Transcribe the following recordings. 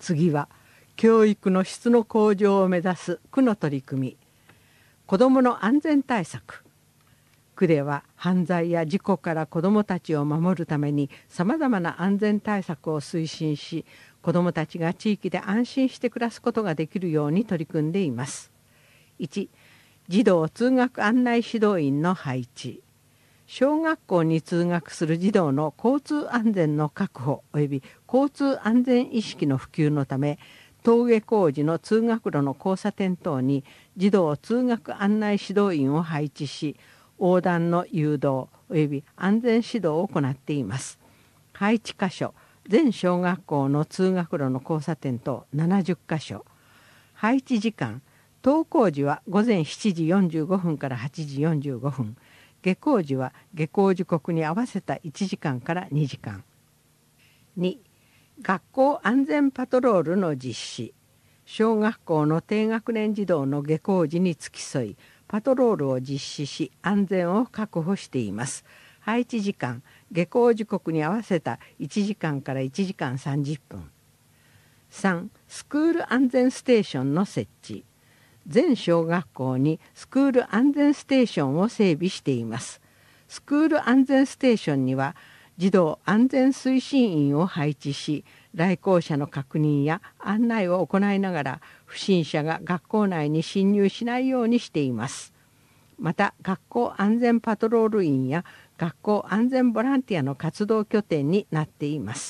次は教育の質の向上を目指す区の取り組み、子どもの安全対策。区では犯罪や事故から子どもたちを守るためにさまざまな安全対策を推進し、子どもたちが地域で安心して暮らすことができるように取り組んでいます。1、児童通学案内指導員の配置。小学校に通学する児童の交通安全の確保及び交通安全意識の普及のため、登下校時の通学路の交差点等に児童通学案内指導員を配置し、横断の誘導及び安全指導を行っています。配置箇所、全小学校の通学路の交差点等70箇所。配置時間、登校時は午前7時45分から8時45分。下校時は下校時刻に合わせた1時間から2時間。2、学校安全パトロールの実施。小学校の低学年児童の下校時に付き添い、パトロールを実施し安全を確保しています。配置時間、下校時刻に合わせた1時間から1時間30分。3、スクール安全ステーションの設置。全小学校にスクール安全ステーションを整備しています。スクール安全ステーションには児童安全推進員を配置し、来校者の確認や案内を行いながら不審者が学校内に侵入しないようにしています。また学校安全パトロール員や学校安全ボランティアの活動拠点になっています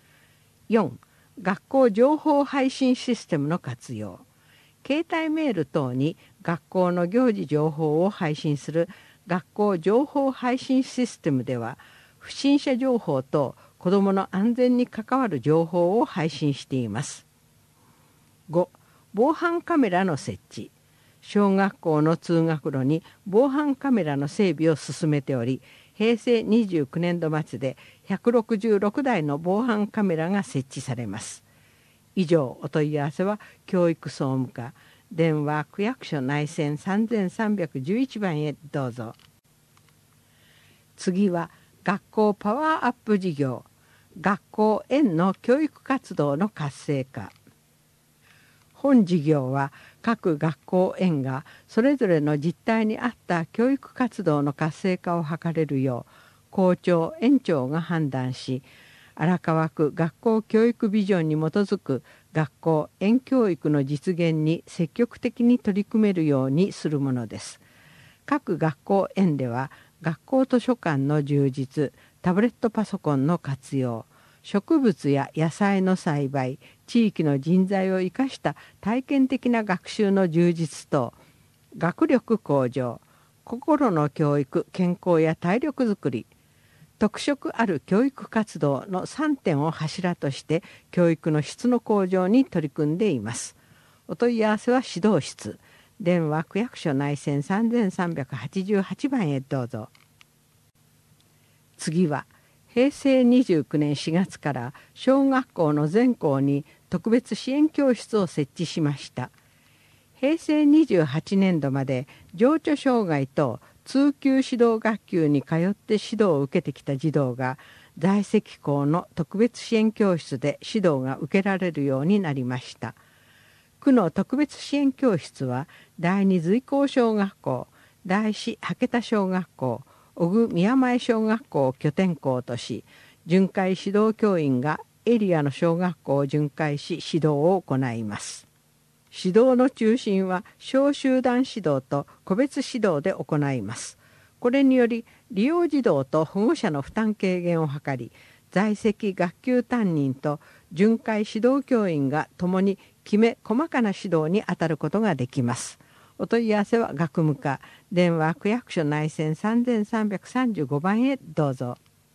。4、学校情報配信システムの活用。携帯メール等に学校の行事情報を配信する学校情報配信システムでは、不審者情報と子どもの安全に関わる情報を配信しています。5、防犯カメラの設置。小学校の通学路に防犯カメラの整備を進めており、平成29年度末で166台の防犯カメラが設置されます。以上、お問い合わせは教育総務課、電話区役所内線3311番へどうぞ。次は学校パワーアップ事業、学校園の教育活動の活性化。本事業は各学校園がそれぞれの実態に合った教育活動の活性化を図れるよう校長園長が判断し、荒川区学校教育ビジョンに基づく学校園教育の実現に積極的に取り組めるようにするものです。各学校園では学校図書館の充実、タブレットパソコンの活用、植物や野菜の栽培、地域の人材を生かした体験的な学習の充実と、学力向上、心の教育、健康や体力づくり、特色ある教育活動の3点を柱として教育の質の向上に取り組んでいます。お問い合わせは指導室、電話区役所内線3388番へどうぞ。次は平成29年4月から小学校の全校に特別支援教室を設置しました。平成28年度まで情緒障害と通級指導学級に通って指導を受けてきた児童が在籍校の特別支援教室で指導が受けられるようになりました。区の特別支援教室は第二随光小学校、第四羽田小学校、小久宮前小学校を拠点校とし、巡回指導教員がエリアの小学校を巡回し指導を行います。指導の中心は小集団指導と個別指導で行います。これにより利用児童と保護者の負担軽減を図り、在籍学級担任と巡回指導教員が共にきめ細かな指導に当たることができます。お問い合わせは学務課、電話区役所内線3335番へどうぞ。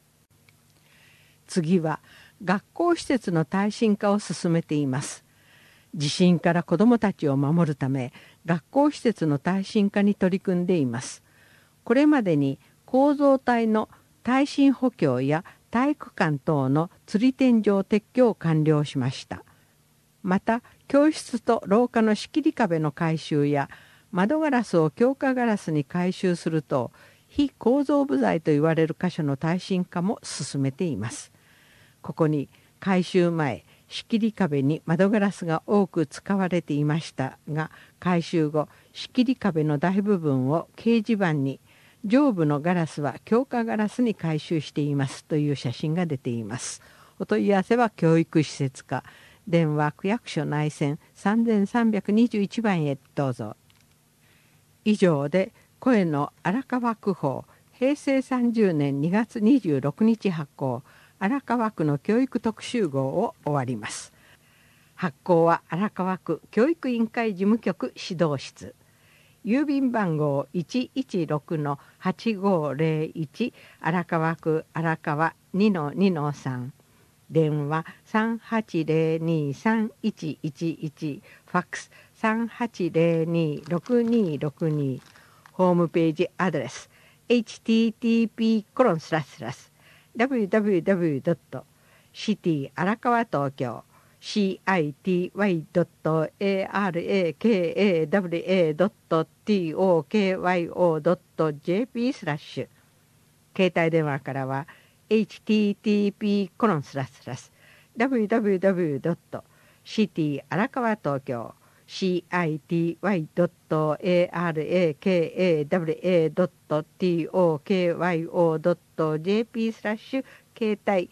次は学校施設の耐震化を進めています。地震から子どもたちを守るため、学校施設の耐震化に取り組んでいます。これまでに構造体の耐震補強や体育館等の吊り天井撤去を完了しました。また教室と廊下の仕切り壁の改修や窓ガラスを強化ガラスに改修すると、非構造部材といわれる箇所の耐震化も進めています。ここに改修前、 仕切り壁に窓ガラスが多く使われていましたが、改修後仕切り壁の大部分を掲示板に、上部のガラスは強化ガラスに改修していますという写真が出ています。お問い合わせは教育施設課、電話区役所内線3321番へどうぞ。以上で声の荒川区報平成30年2月26日発行荒川区の教育特集号を終わります。発行は荒川区教育委員会事務局指導室、郵便番号 116-8501 荒川区荒川 2-2-3、電話38023111、ファックス38026262、ホームページアドレス http://www.city 荒川東京 city.arakawa.tokyo.jp/ 携帯電話からは http://www.city 荒川東京 city.arakawa.tokyo.jp/ 携帯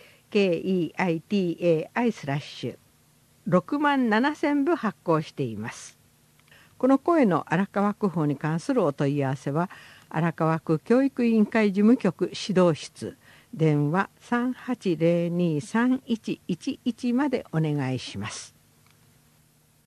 KEITAI/ 67000部発行しています。この声の荒川区報に関するお問い合わせは荒川区教育委員会事務局指導室、電話38023111までお願いします。